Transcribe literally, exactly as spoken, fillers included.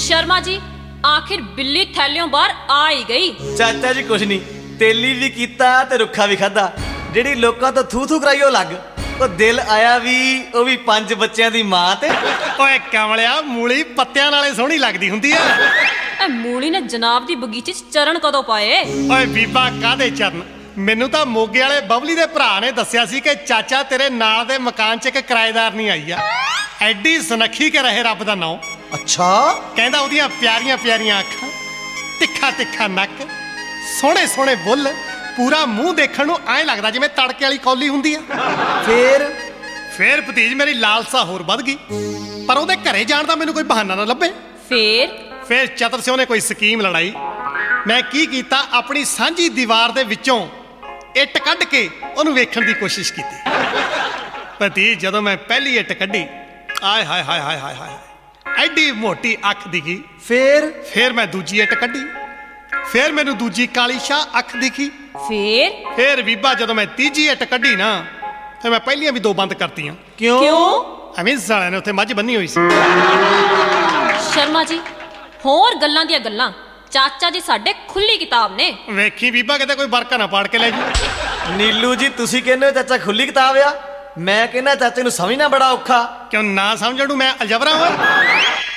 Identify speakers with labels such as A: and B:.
A: शर्मा जी आखिर बिल्ली थैलियों बाहर आ ही गई।
B: चाचा जी कुछ नहीं, तेली भी कीता ते रुखा भी खादा। ਜਿਹੜੀ ਲੋਕਾਂ ਤੋਂ ਥੂ ਥੂ ਕਰਾਈ ਉਹ ਲੱਗ, ਉਹ ਦਿਲ ਆਇਆ ਵੀ, ਉਹ ਵੀ ਪੰਜ ਬੱਚਿਆਂ ਦੀ ਮਾਂ ਤੇ।
C: ਓਏ ਕਮਲਿਆ, ਮੂਲੀ ਪੱਤਿਆਂ ਨਾਲੇ ਸੋਹਣੀ ਲੱਗਦੀ ਹੁੰਦੀ ਆ।
A: ਇਹ ਮੂਲੀ ਨੇ ਜਨਾਬ ਦੀ ਬਗੀਚੇ 'ਚ ਚਰਨ ਕਦੋਂ ਪਾਏ?
C: ਓਏ ਬੀਬਾ ਕਾਹਦੇ ਚਰਨ, ਮੈਨੂੰ ਤਾਂ ਮੋਗੇ ਵਾਲੇ ਬਬਲੀ ਦੇ ਭਰਾ ਨੇ ਦੱਸਿਆ ਸੀ ਕਿ ਚਾਚਾ ਤੇਰੇ ਨਾਲ ਦੇ ਮਕਾਨ 'ਚ ਇੱਕ ਕਿਰਾਏਦਾਰ ਨਹੀਂ ਆਈ ਆ, ਐਡੀ ਸੁਨੱਖੀ ਕੇ ਰਹੇ ਰੱਬ ਦਾ ਨਾਂ।
B: ਅੱਛਾ,
C: ਕਹਿੰਦਾ ਉਹਦੀਆਂ ਪਿਆਰੀਆਂ ਪਿਆਰੀਆਂ ਅੱਖਾਂ, ਤਿੱਖਾ ਤਿੱਖਾ ਨੱਕ, ਸੋਹਣੇ ਸੋਹਣੇ ਬੁੱਲ, ਪੂਰਾ ਮੂੰਹ ਦੇਖਣ ਨੂੰ ਐਂ ਲੱਗਦਾ ਜਿਵੇਂ ਤੜਕੇ ਵਾਲੀ ਕੌਲੀ ਹੁੰਦੀ ਆ।
B: ਫੇਰ
C: ਫੇਰ ਭਤੀਜ ਮੇਰੀ ਲਾਲਸਾ ਹੋਰ ਵੱਧ ਗਈ, ਪਰ ਉਹਦੇ ਘਰੇ ਜਾਣ ਦਾ ਮੈਨੂੰ ਕੋਈ ਬਹਾਨਾ ਨਾ ਲੱਭੇ।
A: ਫੇਰ
C: ਫੇਰ ਚਤਰ ਸਿਉ ਨੇ ਕੋਈ ਸਕੀਮ ਲੜਾਈ। ਮੈਂ ਕੀ ਕੀਤਾ, ਆਪਣੀ ਸਾਂਝੀ ਦੀਵਾਰ ਦੇ ਵਿੱਚੋਂ ਇੱਟ ਕੱਢ ਕੇ ਉਹਨੂੰ ਵੇਖਣ ਦੀ ਕੋਸ਼ਿਸ਼ ਕੀਤੀ। ਭਤੀਜ ਜਦੋਂ ਮੈਂ ਪਹਿਲੀ ਇੱਟ ਕੱਢੀ, ਆਏ ਹਾਏ ਹਾਏ ਹਾਏ ਹਾਏ ਹਾਏ, ਐਡੀ ਮੋਟੀ ਅੱਖ ਦਿਖੀ।
B: ਫੇਰ
C: ਫੇਰ ਮੈਂ ਦੂਜੀ ਇੱਟ ਕੱਢੀ, ਫੇਰ ਮੈਨੂੰ ਦੂਜੀ ਕਾਲੀ ਸ਼ਾਹ ਅੱਖ ਦਿਖੀ।
A: ਫੇਰ
C: ਫੇਰ ਬੀਬਾ ਜਦੋਂ ਮੈਂ ਤੀਜੀ ਇੱਟ ਕੱਢੀ ਨਾ, ਫਿਰ ਮੈਂ ਪਹਿਲੀਆਂ ਵੀ ਦੋ ਬੰਦ ਕਰਤੀਆਂ।
B: ਕਿਉਂ?
A: ਕਿਉਂ?
C: ਐਵੇਂ ਸਾਲਿਆਂ ਨੇ ਉੱਥੇ ਮੱਝ ਬੰਨੀ ਹੋਈ ਸੀ।
A: ਸ਼ਰਮਾ ਜੀ ਹੋਰ ਗੱਲਾਂ ਦੀਆਂ ਗੱਲਾਂ, ਚਾਚਾ ਜੀ ਸਾਡੇ ਖੁੱਲੀ ਕਿਤਾਬ ਨੇ।
C: ਵੇਖੀ ਬੀਬਾ ਕਿਤੇ ਕੋਈ ਬਰਕਾ ਨਾ ਪਾੜ ਕੇ ਲੈ ਜੀ।
B: ਨੀਲੂ ਜੀ ਤੁਸੀਂ ਕਹਿੰਦੇ ਹੋ ਚਾਚਾ ਖੁੱਲੀ ਕਿਤਾਬ ਆ, ਮੈਂ ਕਹਿੰਦਾ ਚਾਚੇ ਨੂੰ ਸਮਝਣਾ ਬੜਾ ਔਖਾ।
C: ਕਿਉਂ ਨਾ ਸਮਝਣ ਨੂੰ ਮੈਂ ਅਲਜਬਰਾ ਹਾਂ?